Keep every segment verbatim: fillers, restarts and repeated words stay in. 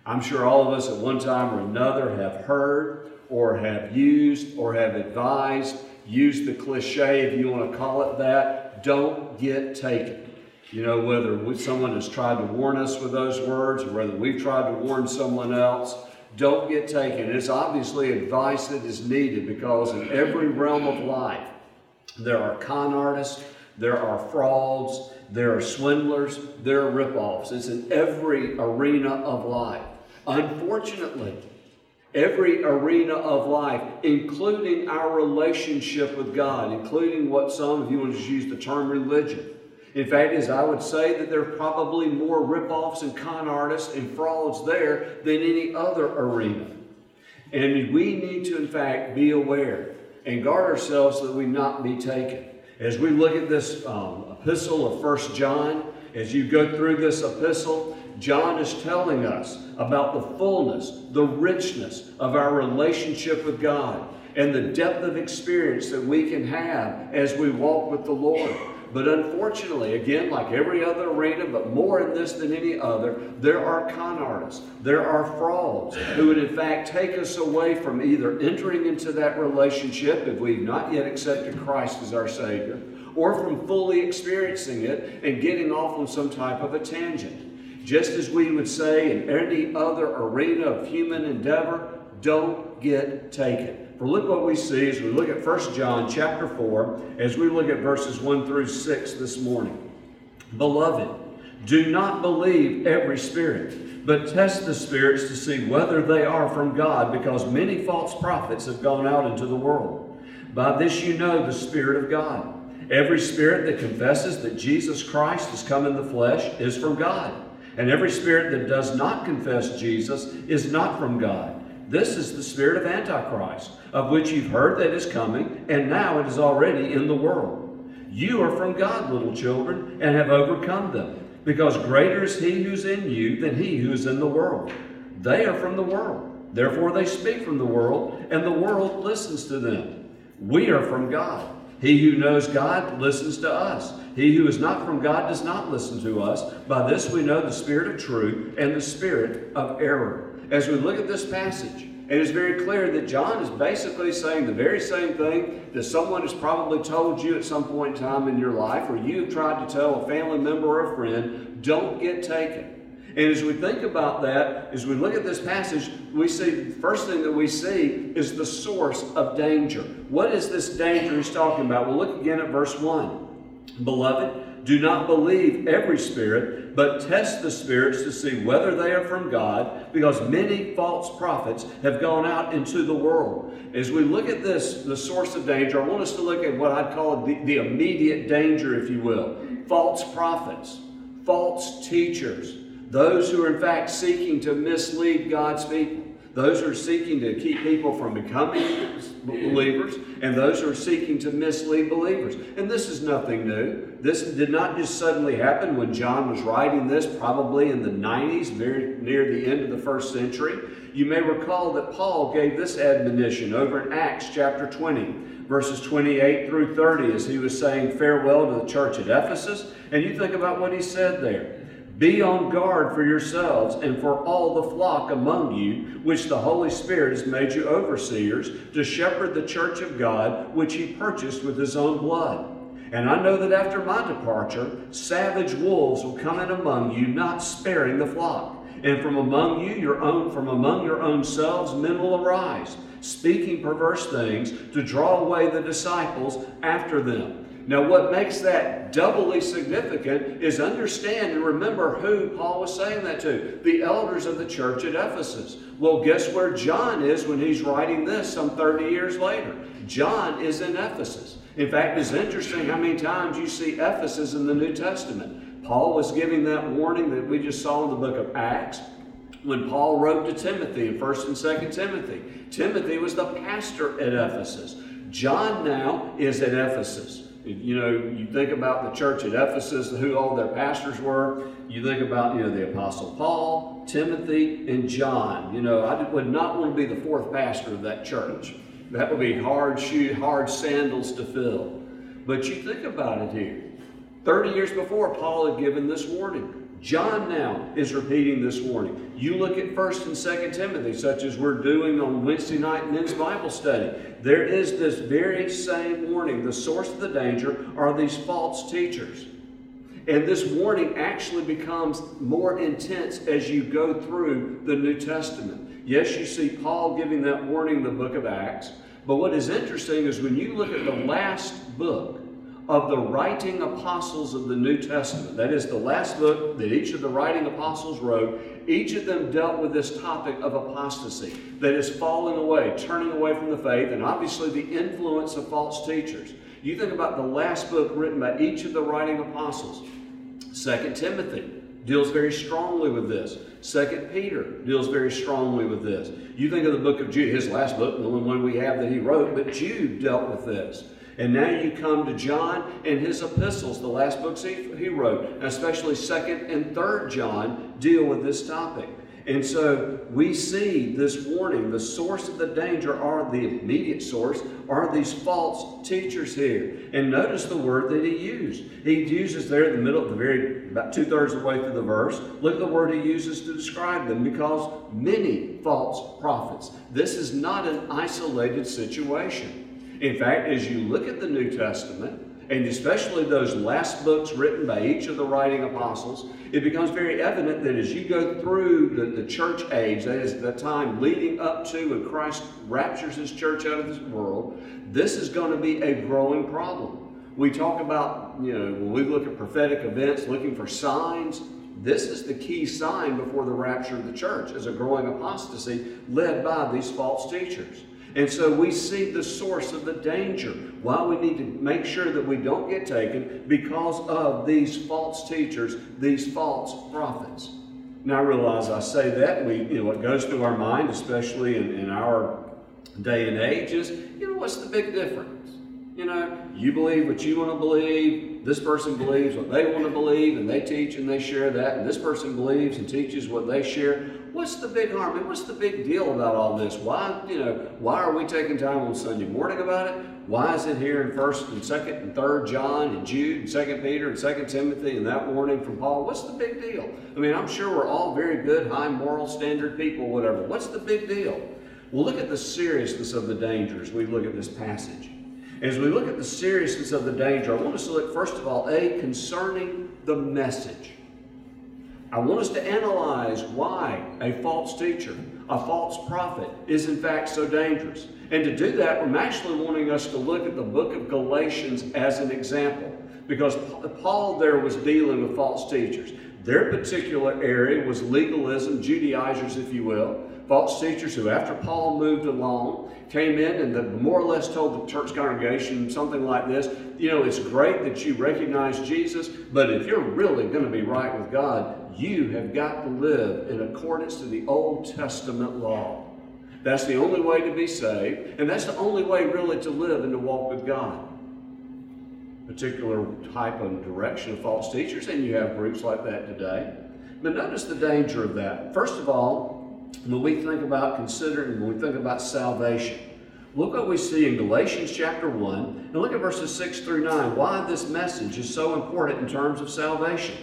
I'm sure all of us at one time or another have heard or have used or have advised, used the cliche, if you want to call it that, don't get taken. You know, whether we, someone has tried to warn us with those words or whether we've tried to warn someone else, don't get taken. It's obviously advice that is needed because in every realm of life, there are con artists, there are frauds, there are swindlers, there are rip-offs. It's in every arena of life. Unfortunately, every arena of life, including our relationship with God, including what some of you want to use the term religion. In fact, as I would say that there are probably more rip-offs and con artists and frauds there than any other arena. And we need to, in fact, be aware and guard ourselves so that we not be taken. As we look at this um, epistle of First John, as you go through this epistle, John is telling us about the fullness, the richness of our relationship with God and the depth of experience that we can have as we walk with the Lord. But unfortunately, again, like every other arena, but more in this than any other, there are con artists, there are frauds who would in fact take us away from either entering into that relationship if we've not yet accepted Christ as our Savior, or from fully experiencing it and getting off on some type of a tangent. Just as we would say in any other arena of human endeavor, don't get taken. For look what we see as we look at First John chapter four, as we look at verses one through six this morning. Beloved, do not believe every spirit, but test the spirits to see whether they are from God, because many false prophets have gone out into the world. By this you know the Spirit of God. Every spirit that confesses that Jesus Christ has come in the flesh is from God. And every spirit that does not confess Jesus is not from God. This is the spirit of Antichrist, of which you've heard that is coming, and now it is already in the world. You are from God, little children, and have overcome them, because greater is he who's in you than he who is in the world. They are from the world, therefore they speak from the world, and the world listens to them. We are from God. He who knows God listens to us. He who is not from God does not listen to us. By this we know the spirit of truth and the spirit of error. As we look at this passage, it is very clear that John is basically saying the very same thing that someone has probably told you at some point in time in your life, or you have tried to tell a family member or a friend, don't get taken. And as we think about that, as we look at this passage, we see the first thing that we see is the source of danger. What is this danger he's talking about? Well, look again at verse one. Beloved, do not believe every spirit, but test the spirits to see whether they are from God, because many false prophets have gone out into the world. As we look at this, the source of danger, I want us to look at what I'd call the, the immediate danger, if you will. False prophets, false teachers, those who are in fact seeking to mislead God's people. Those who are seeking to keep people from becoming believers, and those who are seeking to mislead believers. And this is nothing new. This did not just suddenly happen when John was writing this, probably in the nineties, very near the end of the first century. You may recall that Paul gave this admonition over in Acts chapter twenty, verses twenty-eight through thirty, as he was saying farewell to the church at Ephesus. And you think about what he said there. Be on guard for yourselves and for all the flock among you, which the Holy Spirit has made you overseers, to shepherd the church of God, which he purchased with his own blood. And I know that after my departure, savage wolves will come in among you, not sparing the flock. And from among you, your own, from among your own selves, men will arise, speaking perverse things, to draw away the disciples after them. Now, what makes that doubly significant is understand and remember who Paul was saying that to. The elders of the church at Ephesus. Well, guess where John is when he's writing this some thirty years later? John is in Ephesus. In fact, it's interesting how many times you see Ephesus in the New Testament. Paul was giving that warning that we just saw in the book of Acts when Paul wrote to Timothy in First and Second Timothy. Timothy was the pastor at Ephesus. John now is at Ephesus. You know, you think about the church at Ephesus, who all their pastors were. You think about, you know, the Apostle Paul, Timothy, and John. You know, I would not want to be the fourth pastor of that church. That would be hard shoe, hard sandals to fill. But you think about it here. thirty years before, Paul had given this warning. John now is repeating this warning. You look at First and Second Timothy, such as we're doing on Wednesday night men's Bible study. There is this very same warning. The source of the danger are these false teachers. And this warning actually becomes more intense as you go through the New Testament. Yes, you see Paul giving that warning in the book of Acts. But what is interesting is when you look at the last book of the writing apostles of the New Testament, that is the last book that each of the writing apostles wrote, each of them dealt with this topic of apostasy, that is falling away, turning away from the faith, and obviously the influence of false teachers. You think about the last book written by each of the writing apostles. Second Timothy deals very strongly with this. Second Peter deals very strongly with this. You think of the book of Jude, his last book, the only one we have that he wrote, but Jude dealt with this. And now you come to John and his epistles, the last books he, he wrote, and especially Second and Third John deal with this topic. And so we see this warning. The source of the danger, are the immediate source, are these false teachers here. And notice the word that he used. He uses there in the middle, the very, about two-thirds of the way through the verse. Look at the word he uses to describe them, because many false prophets. This is not an isolated situation. In fact, as you look at the New Testament, and especially those last books written by each of the writing apostles, it becomes very evident that as you go through the, the church age, that is the time leading up to when Christ raptures his church out of this world, this is going to be a growing problem. We talk about, you know, when we look at prophetic events, looking for signs, this is the key sign before the rapture of the church, as a growing apostasy led by these false teachers. And so we see the source of the danger, why we need to make sure that we don't get taken, because of these false teachers, these false prophets. Now I realize I say that, we, you know, what goes through our mind, especially in, in our day and age, is, you know, what's the big difference? You know, you believe what you want to believe, this person believes what they want to believe, and they teach and they share that, and this person believes and teaches what they share. What's the big harm? And what's the big deal about all this? Why, you know, why are we taking time on Sunday morning about it? Why is it here in First and Second and Third John and Jude and Second Peter and Second Timothy and that warning from Paul? What's the big deal? I mean, I'm sure we're all very good, high moral standard people, whatever. What's the big deal? Well, look at the seriousness of the danger as we look at this passage. As we look at the seriousness of the danger, I want us to look, first of all, A, concerning the message. I want us to analyze why a false teacher, a false prophet, is in fact so dangerous. And to do that, I'm actually wanting us to look at the book of Galatians as an example, because Paul there was dealing with false teachers. Their particular area was legalism, Judaizers, if you will, false teachers who, after Paul moved along, came in and the, more or less told the church congregation something like this: you know, it's great that you recognize Jesus, but if you're really going to be right with God, you have got to live in accordance to the Old Testament law. That's the only way to be saved, and that's the only way really to live and to walk with God. Particular type of direction of false teachers, and you have groups like that today. But notice the danger of that. First of all, when we think about considering, when we think about salvation, look what we see in Galatians chapter one, and look at verses six through nine, why this message is so important in terms of salvation.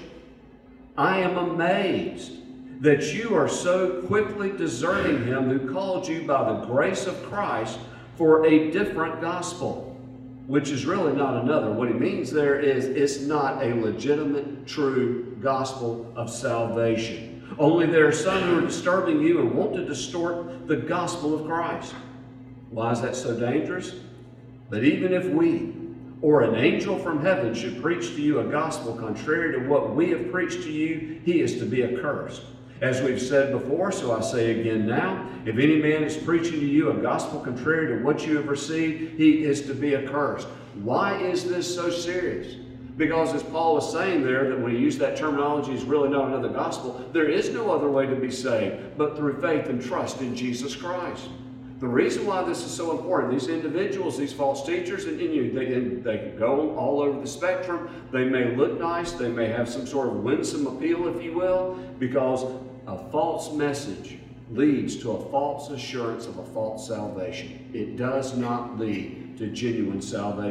I am amazed that you are so quickly deserting him who called you by the grace of Christ for a different gospel, which is really not another. What he means there is it's not a legitimate, true gospel of salvation. Only there are some who are disturbing you and want to distort the gospel of Christ. Why is that so dangerous? But even if we or an angel from heaven should preach to you a gospel contrary to what we have preached to you, he is to be accursed. As we've said before, so I say again now, if any man is preaching to you a gospel contrary to what you have received, he is to be accursed. Why is this so serious? Because as Paul was saying there, that when he used that terminology, is really not another gospel. There is no other way to be saved but through faith and trust in Jesus Christ. The reason why this is so important, these individuals, these false teachers, and, and you, they, they can go all over the spectrum. They may look nice. They may have some sort of winsome appeal, if you will, because a false message leads to a false assurance of a false salvation. It does not lead to genuine salvation.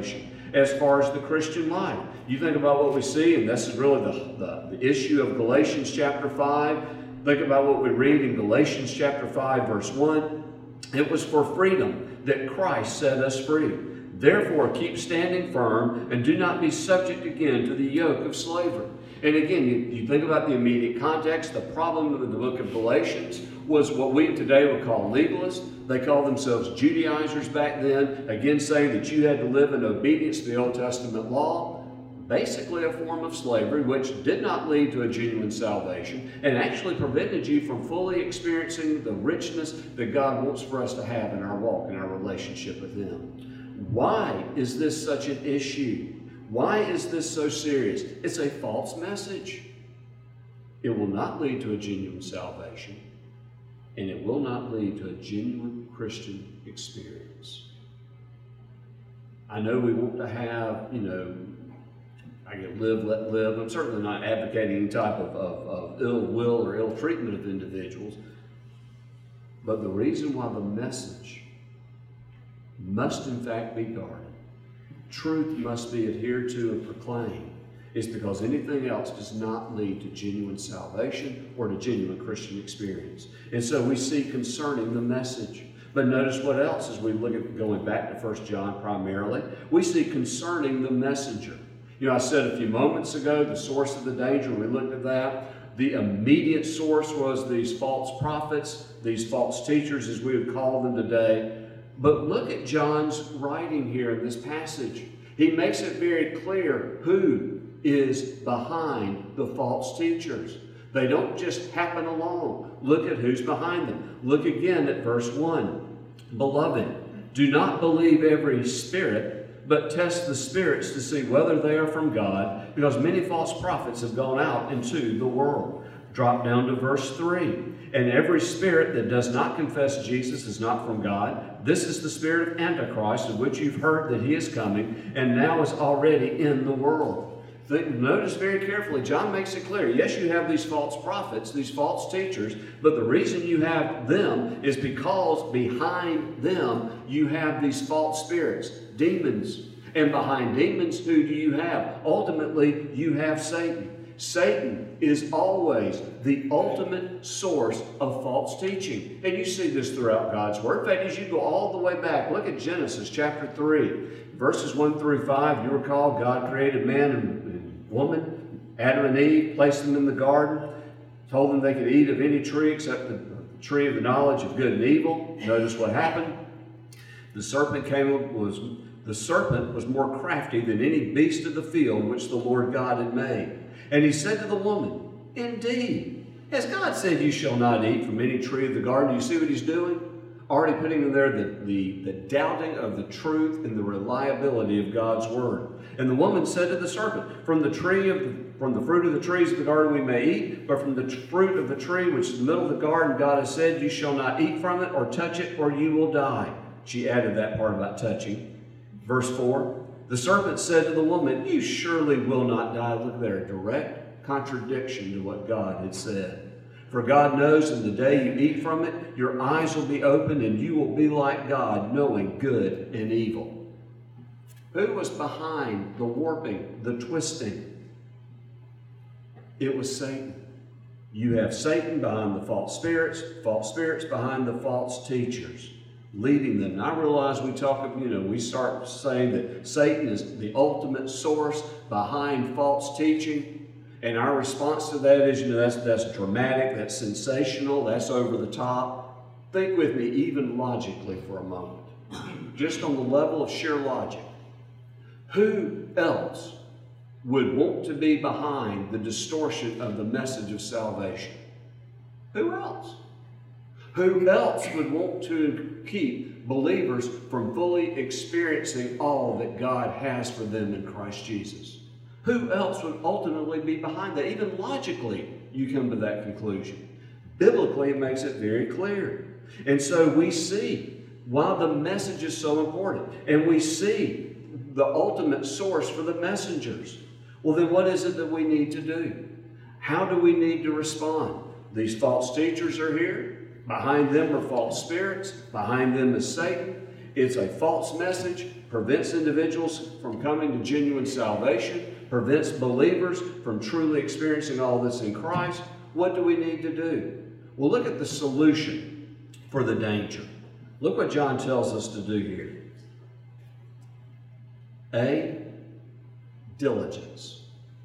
as far as the Christian life. You think about what we see, and this is really the, the, the issue of Galatians chapter five. Think about what we read in Galatians chapter five, verse one. It was for freedom that Christ set us free. Therefore, keep standing firm and do not be subject again to the yoke of slavery. And again, you, you think about the immediate context. The problem with the book of Galatians was what we today would call legalists. They called themselves Judaizers back then, again saying that you had to live in obedience to the Old Testament law. Basically a form of slavery, which did not lead to a genuine salvation and actually prevented you from fully experiencing the richness that God wants for us to have in our walk, in our relationship with Him. Why is this such an issue? Why is this so serious? It's a false message. It will not lead to a genuine salvation, and it will not lead to a genuine Christian experience. I know we want to have, you know, I get live, let live. I'm certainly not advocating any type of, of, of ill will or ill treatment of individuals. But the reason why the message must in fact be guarded, truth must be adhered to and proclaimed, is because anything else does not lead to genuine salvation or to genuine Christian experience. And so we see concerning the message. But notice what else as we look at going back to First John primarily. We see concerning the messenger. You know, I said a few moments ago, the source of the danger, we looked at that. The immediate source was these false prophets, these false teachers, as we would call them today. But look at John's writing here in this passage. He makes it very clear who is behind the false teachers. They don't just happen along. Look at who's behind them. Look again at verse one. Beloved, do not believe every spirit, but test the spirits to see whether they are from God, because many false prophets have gone out into the world. Drop down to verse three. And every spirit that does not confess Jesus is not from God. This is the spirit of Antichrist, of which you've heard that he is coming, and now is already in the world. Notice very carefully, John makes it clear. Yes, you have these false prophets, these false teachers, but the reason you have them is because behind them you have these false spirits, demons. And behind demons, who do you have? Ultimately, you have Satan. Satan is always the ultimate source of false teaching. And you see this throughout God's Word. In fact, as you go all the way back, look at Genesis chapter three, verses one through five. You recall God created man and woman, Adam and Eve, placed them in the garden, told them they could eat of any tree except the tree of the knowledge of good and evil. Notice what happened. The serpent came was the serpent was more crafty than any beast of the field which the Lord God had made. And he said to the woman, indeed, has God said you shall not eat from any tree of the garden? Do you see what he's doing? Already putting in there the, the, the doubting of the truth and the reliability of God's word. And the woman said to the serpent, from the tree of the, from the fruit of the trees of the garden we may eat, but from the fruit of the tree which is in the middle of the garden, God has said, you shall not eat from it or touch it, or you will die. She added that part about touching. Verse four, the serpent said to the woman, you surely will not die. Look there, direct contradiction to what God had said. For God knows in the day you eat from it, your eyes will be opened and you will be like God, knowing good and evil. Who was behind the warping, the twisting? It was Satan. You have Satan behind the false spirits, false spirits behind the false teachers, leading them. And I realize we talk, you know, we start saying that Satan is the ultimate source behind false teaching. And our response to that is, you know, that's, that's dramatic, that's sensational, that's over the top. Think with me, even logically for a moment. Just on the level of sheer logic. Who else would want to be behind the distortion of the message of salvation? Who else? Who else would want to keep believers from fully experiencing all that God has for them in Christ Jesus? Who else would ultimately be behind that? Even logically, you come to that conclusion. Biblically, it makes it very clear. And so we see why the message is so important. And we see the ultimate source for the messengers. Well, then what is it that we need to do? How do we need to respond? These false teachers are here. Behind them are false spirits. Behind them is Satan. It's a false message. prevents individuals from coming to genuine salvation, prevents believers from truly experiencing all this in Christ. What do we need to do? Well, look at the solution for the danger. Look what John tells us to do here. A, diligence.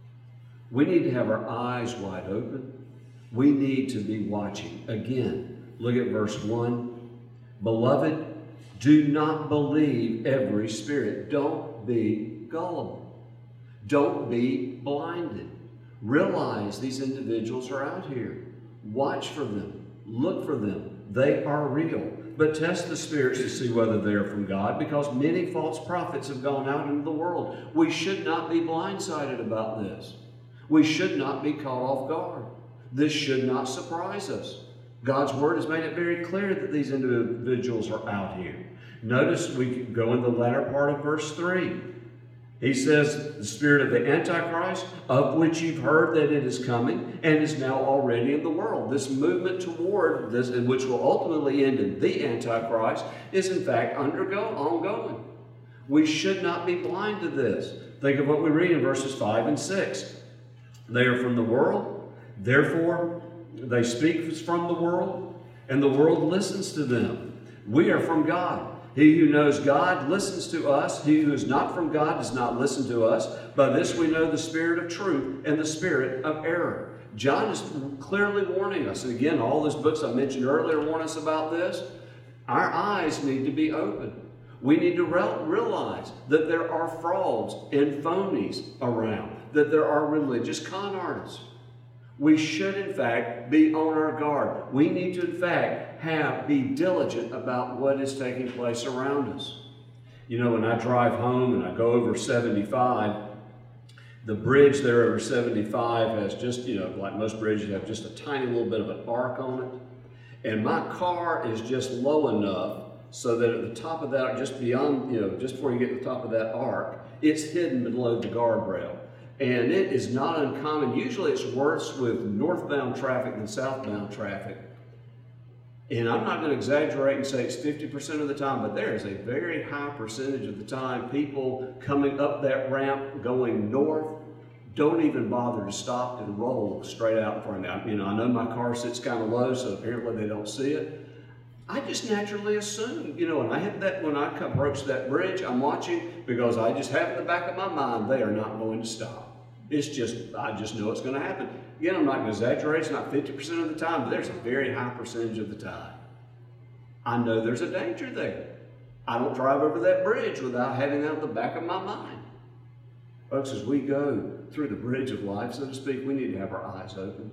We need to have our eyes wide open. We need to be watching. Again, look at verse one. Beloved, do not believe every spirit. Don't be gullible. Don't be blinded. Realize these individuals are out here. Watch for them. Look for them. They are real. But test the spirits to see whether they are from God, because many false prophets have gone out into the world. We should not be blindsided about this. We should not be caught off guard. This should not surprise us. God's word has made it very clear that these individuals are out here. Notice we can go in the latter part of verse three. He says, the spirit of the Antichrist, of which you've heard that it is coming and is now already in the world. This movement toward this, and which will ultimately end in the Antichrist, is in fact undergo, ongoing. We should not be blind to this. Think of what we read in verses five and six. They are from the world, therefore they speak from the world, and the world listens to them. We are from God. He who knows God listens to us. He who is not from God does not listen to us. By this we know the spirit of truth and the spirit of error. John is clearly warning us. And again, all those books I mentioned earlier warn us about this. Our eyes need to be open. We need to realize that there are frauds and phonies around, that there are religious con artists. We should, in fact, be on our guard. We need to, in fact, have be diligent about what is taking place around us. You know, when I drive home and I go over seventy-five, the bridge there over seventy-five has just, you know, like most bridges, have just a tiny little bit of an arc on it. And my car is just low enough so that at the top of that, just beyond, you know, just before you get to the top of that arc, it's hidden below the guardrail. And it is not uncommon. Usually it's worse with northbound traffic than southbound traffic. And I'm not going to exaggerate and say it's fifty percent of the time, but there is a very high percentage of the time people coming up that ramp going north don't even bother to stop and roll straight out in front of me. You know, I know my car sits kind of low, so apparently they don't see it. I just naturally assume, you know, when I hit that, when I approach that bridge, I'm watching because I just have in the back of my mind, they are not going to stop. It's just, I just know it's going to happen. Again, I'm not going to exaggerate. It's not fifty percent of the time, but there's a very high percentage of the time. I know there's a danger there. I don't drive over that bridge without having that in the back of my mind. Folks, as we go through the bridge of life, so to speak, we need to have our eyes open.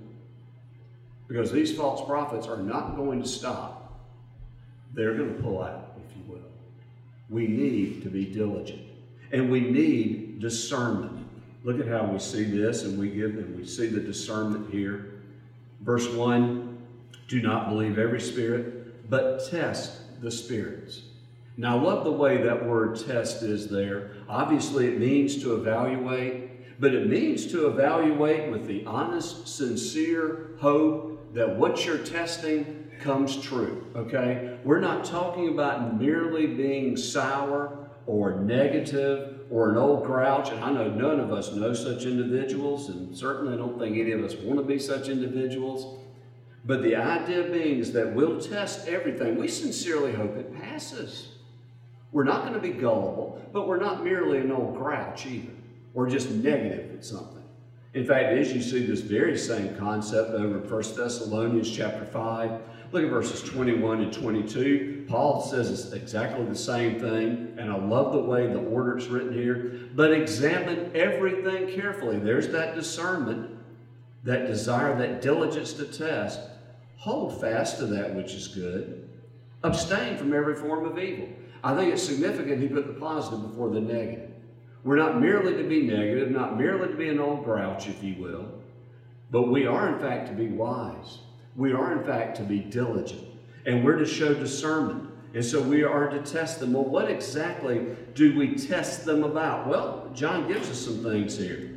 Because these false prophets are not going to stop. They're going to pull out, if you will. We need to be diligent. And we need discernment. Look at how we see this, and we give and we see the discernment here. Verse one, do not believe every spirit, but test the spirits. Now, I love the way that word test is there. Obviously, it means to evaluate, but it means to evaluate with the honest, sincere hope that what you're testing comes true, okay? We're not talking about merely being sour or negative or an old grouch, and I know none of us know such individuals, and certainly I don't think any of us want to be such individuals. But the idea being is that we'll test everything. We sincerely hope it passes. We're not going to be gullible, but we're not merely an old grouch either, or just negative at something. In fact, as you see this very same concept over in First Thessalonians chapter five, look at verses twenty-one and twenty-two. Paul says it's exactly the same thing, and I love the way the order is written here. But examine everything carefully. There's that discernment, that desire, that diligence to test. Hold fast to that which is good. Abstain from every form of evil. I think it's significant he put the positive before the negative. We're not merely to be negative, not merely to be an old grouch, if you will, but we are in fact to be wise. We are in fact to be diligent, and we're to show discernment. And so we are to test them. Well, what exactly do we test them about? Well, John gives us some things here.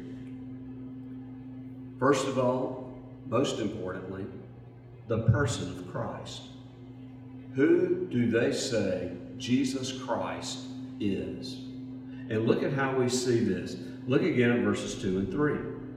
First of all, most importantly, the person of Christ. Who do they say Jesus Christ is. And look at how we see this. Look again at verses two and three.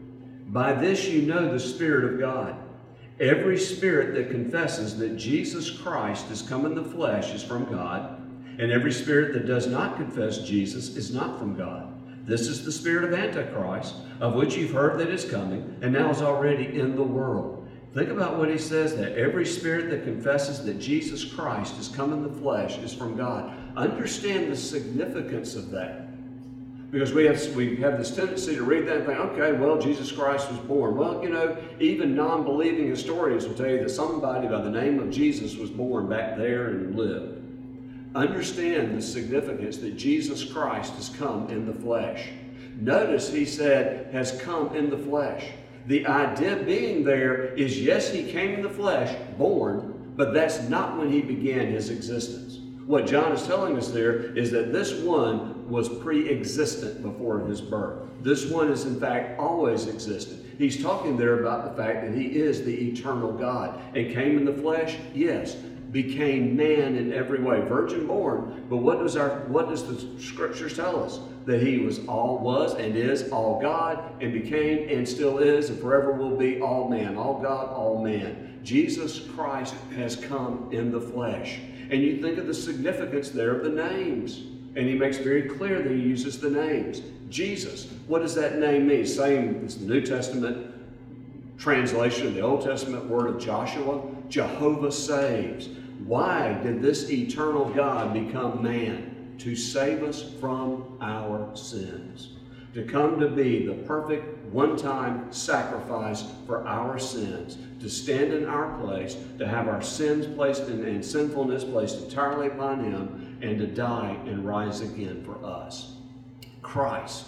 By this you know the Spirit of God. Every spirit that confesses that Jesus Christ is come in the flesh is from God, and every spirit that does not confess Jesus is not from God. This is the spirit of Antichrist, of which you've heard that is coming, and now is already in the world. Think about what he says, that every spirit that confesses that Jesus Christ is come in the flesh is from God. Understand the significance of that. Because we have, we have this tendency to read that and think, okay, well, Jesus Christ was born. Well, you know, even non-believing historians will tell you that somebody by the name of Jesus was born back there and lived. Understand the significance that Jesus Christ has come in the flesh. Notice he said, has come in the flesh. The idea being there is, yes, he came in the flesh, born, but that's not when he began his existence. What John is telling us there is that this one was pre-existent before his birth. This one is in fact always existed. He's talking there about the fact that he is the eternal God and came in the flesh, yes, became man in every way, virgin born. But what does our what does the scriptures tell us? That he was all was and is all God and became and still is and forever will be all man, all God, all man. Jesus Christ has come in the flesh. And you think of the significance there of the names. And he makes very clear that he uses the names. Jesus, what does that name mean? Same as the New Testament translation of the Old Testament word of Joshua. Jehovah saves. Why did this eternal God become man? To save us from our sins. To come to be the perfect one-time sacrifice for our sins. To stand in our place, to have our sins placed in, and sinfulness placed entirely upon him, and to die and rise again for us. Christ.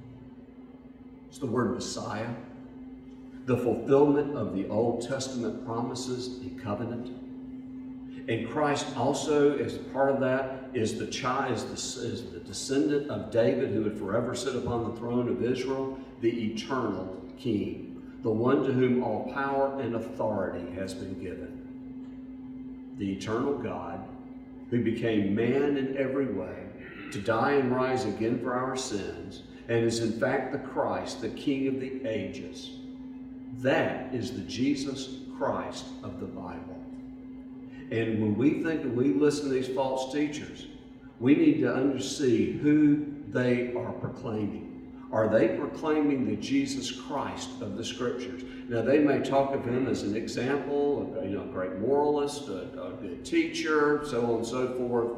It's the word Messiah. The fulfillment of the Old Testament promises and covenant. And Christ also, as part of that, is the child, is the, is the descendant of David who would forever sit upon the throne of Israel, the eternal King, the one to whom all power and authority has been given. The eternal God who became man in every way to die and rise again for our sins, and is in fact the Christ, the King of the ages. That is the Jesus Christ of the Bible. And when we think and we listen to these false teachers, we need to understand who they are proclaiming. Are they proclaiming the Jesus Christ of the Scriptures? Now, they may talk of him as an example, a, you know, a great moralist, a, a good teacher, so on and so forth.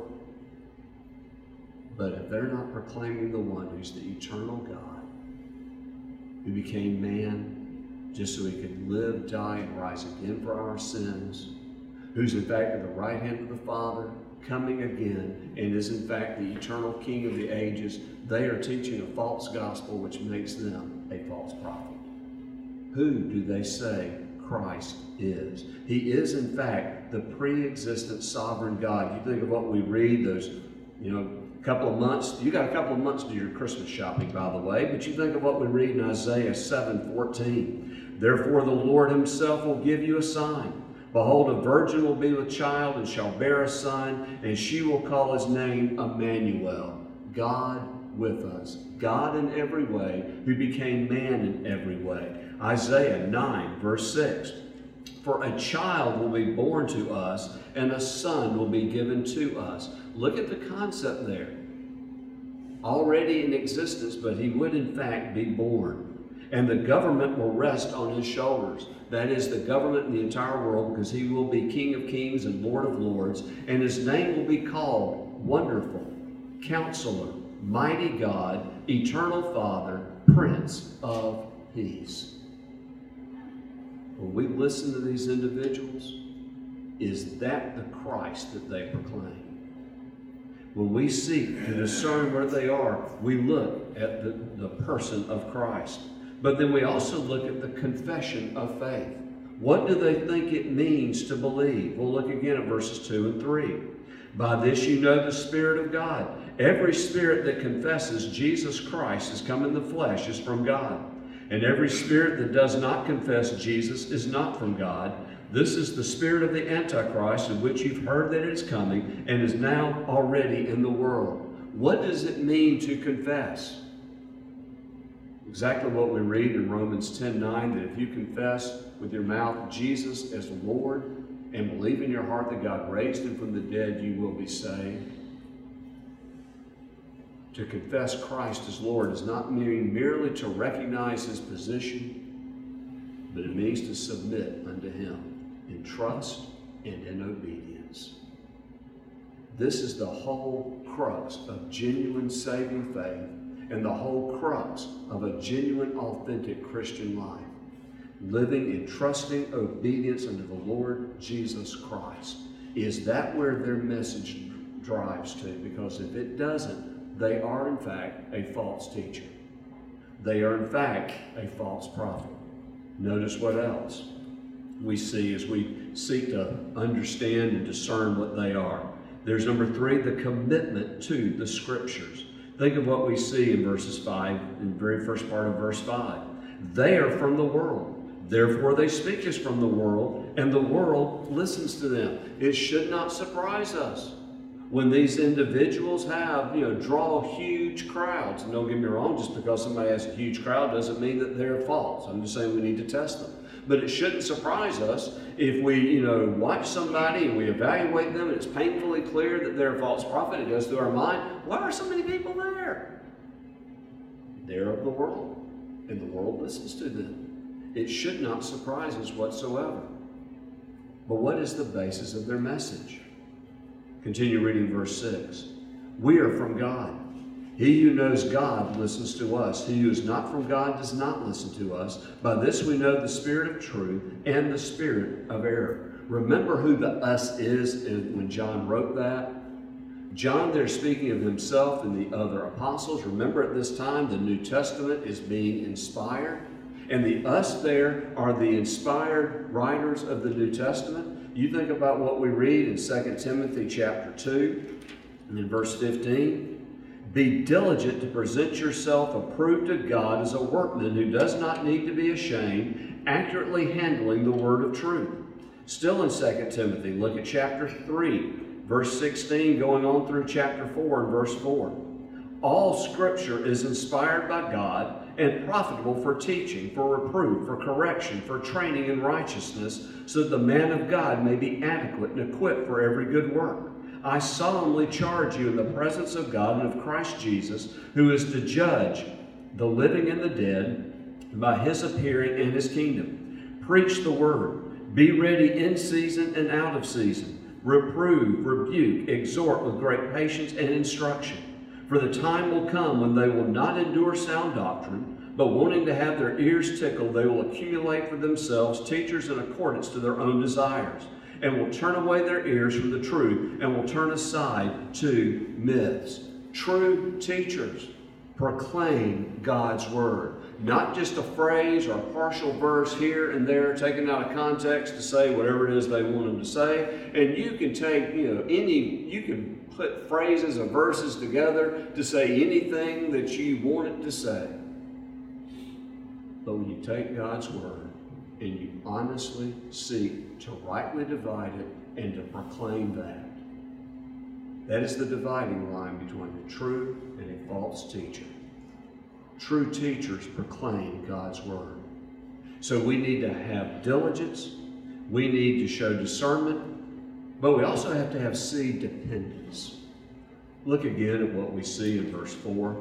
But if they're not proclaiming the one who's the eternal God, who became man just so he could live, die, and rise again for our sins, who's in fact at the right hand of the Father, coming again, and is in fact the eternal King of the ages, they are teaching a false gospel which makes them a false prophet. Who do they say Christ is? He is in fact the pre-existent sovereign God. You think of what we read, those, you know, couple of months, you got a couple of months to do your Christmas shopping, by the way, but you think of what we read in Isaiah seven fourteen. Therefore the Lord himself will give you a sign. Behold, a virgin will be with child and shall bear a son, and she will call his name Emmanuel, God with us. God in every way, who became man in every way. Isaiah nine, verse six. For a child will be born to us, and a son will be given to us. Look at the concept there. Already in existence, but he would in fact be born. And the government will rest on his shoulders. That is the government in the entire world, because he will be King of Kings and Lord of Lords. And his name will be called Wonderful, Counselor, Mighty God, Eternal Father, Prince of Peace. When we listen to these individuals, is that the Christ that they proclaim? When we seek to discern where they are, we look at the, the person of Christ. But then we also look at the confession of faith. What do they think it means to believe? We'll look again at verses two and three. By this you know the Spirit of God. Every spirit that confesses Jesus Christ has come in the flesh is from God. And every spirit that does not confess Jesus is not from God. This is the spirit of the Antichrist, of which you've heard that it is coming and is now already in the world. What does it mean to confess? Exactly what we read in Romans ten nine, that if you confess with your mouth Jesus as Lord and believe in your heart that God raised him from the dead, you will be saved. To confess Christ as Lord does not mean merely to recognize his position, but it means to submit unto him in trust and in obedience. This is the whole crux of genuine saving faith and the whole crux of a genuine, authentic Christian life. Living in trusting obedience unto the Lord Jesus Christ. Is that where their message drives to? Because if it doesn't, they are in fact a false teacher. They are in fact a false prophet. Notice what else we see as we seek to understand and discern what they are. There's number three, the commitment to the Scriptures. Think of what we see in verses five, in the very first part of verse five. They are from the world. Therefore they speak as from the world, and the world listens to them. It should not surprise us when these individuals have, you know, draw huge crowds. And don't get me wrong, just because somebody has a huge crowd doesn't mean that they're false. I'm just saying we need to test them. But it shouldn't surprise us if we, you know, watch somebody and we evaluate them and it's painfully clear that they're a false prophet. It goes through our mind, why are so many people there? They're of the world, and the world listens to them. It should not surprise us whatsoever. But what is the basis of their message? Continue reading verse six. We are from God. He who knows God listens to us. He who is not from God does not listen to us. By this we know the spirit of truth and the spirit of error. Remember who the us is when John wrote that? John there speaking of himself and the other apostles. Remember at this time the New Testament is being inspired. And the us there are the inspired writers of the New Testament. You think about what we read in Second Timothy chapter two and in verse fifteen. Be diligent to present yourself approved to God as a workman who does not need to be ashamed, accurately handling the word of truth. Still in Second Timothy, look at chapter three, verse sixteen, going on through chapter four and verse four. All Scripture is inspired by God and profitable for teaching, for reproof, for correction, for training in righteousness, so that the man of God may be adequate and equipped for every good work. I solemnly charge you in the presence of God and of Christ Jesus, who is to judge the living and the dead by his appearing in his kingdom. Preach the word. Be ready in season and out of season. Reprove, rebuke, exhort with great patience and instruction. For the time will come when they will not endure sound doctrine, but wanting to have their ears tickled, they will accumulate for themselves teachers in accordance to their own desires, and will turn away their ears from the truth, and will turn aside to myths. True teachers proclaim God's word. Not just a phrase or a partial verse here and there taken out of context to say whatever it is they want them to say. And you can take, you know, any, you can put phrases or verses together to say anything that you want it to say. But when you take God's word and you honestly seek to rightly divide it and to proclaim that, that is the dividing line between a true and a false teacher. True teachers proclaim God's word. So we need to have diligence. We need to show discernment. But we also have to have seed dependence. Look again at what we see in verse four.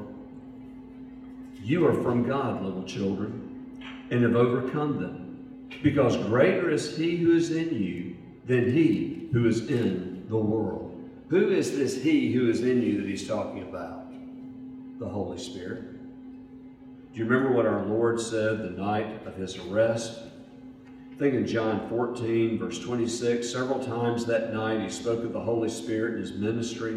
You are from God, little children, and have overcome them, because greater is he who is in you than he who is in the world. Who is this he who is in you that he's talking about? The Holy Spirit. Do you remember what our Lord said the night of his arrest? I think in John fourteen, verse twenty-six, several times that night he spoke of the Holy Spirit in his ministry.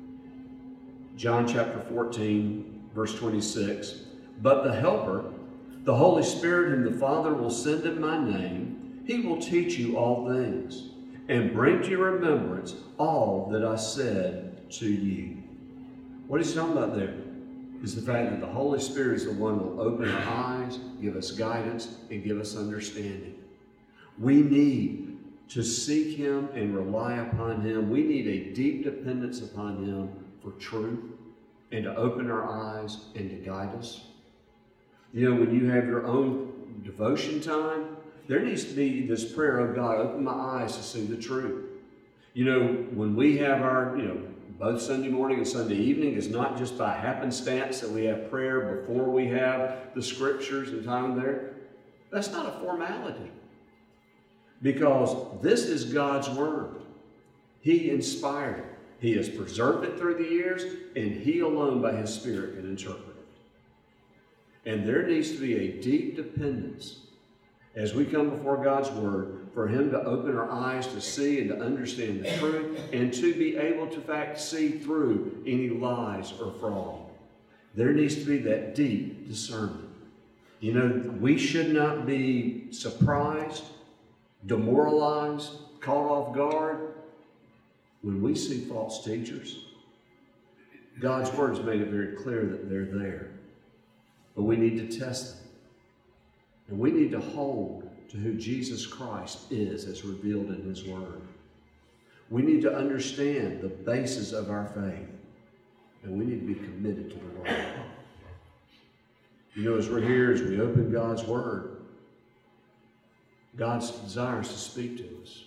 John chapter fourteen, verse twenty-six, but the Helper, the Holy Spirit whom the Father will send in my name, he will teach you all things and bring to your remembrance all that I said to you. What he's talking about there is the fact that the Holy Spirit is the one who will open our eyes, give us guidance, and give us understanding. We need to seek him and rely upon him. We need a deep dependence upon him for truth. and to open our eyes and to guide us. You know, when you have your own devotion time, there needs to be this prayer, oh God, open my eyes to see the truth. You know, when we have our, you know, both Sunday morning and Sunday evening, it's not just by happenstance that we have prayer before we have the scriptures and time there. That's not a formality. Because this is God's word. He inspired it. He has preserved it through the years, and He alone by His Spirit can interpret it. And there needs to be a deep dependence as we come before God's word for Him to open our eyes to see and to understand the truth, and to be able to, in fact, see through any lies or fraud. There needs to be that deep discernment. You know, we should not be surprised, demoralized, caught off guard when we see false teachers. God's word has made it very clear that they're there. But we need to test them. And we need to hold to who Jesus Christ is as revealed in His word. We need to understand the basis of our faith. And we need to be committed to the word. You know, as we're here, as we open God's word, God desires to speak to us.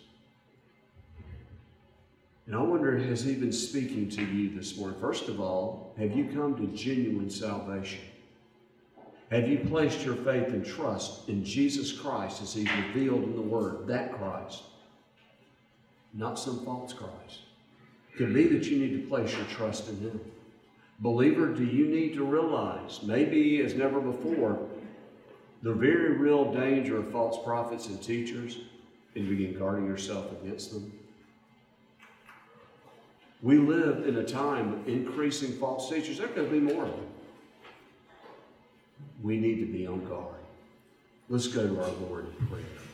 And I wonder, has He been speaking to you this morning? First of all, have you come to genuine salvation? Have you placed your faith and trust in Jesus Christ as He's revealed in the Word, that Christ, not some false Christ? It can be that you need to place your trust in Him. Believer, do you need to realize, maybe as never before, the very real danger of false prophets and teachers, and begin guarding yourself against them? We live in a time of increasing false teachers. There could be more of them. We need to be on guard. Let's go to our Lord in prayer.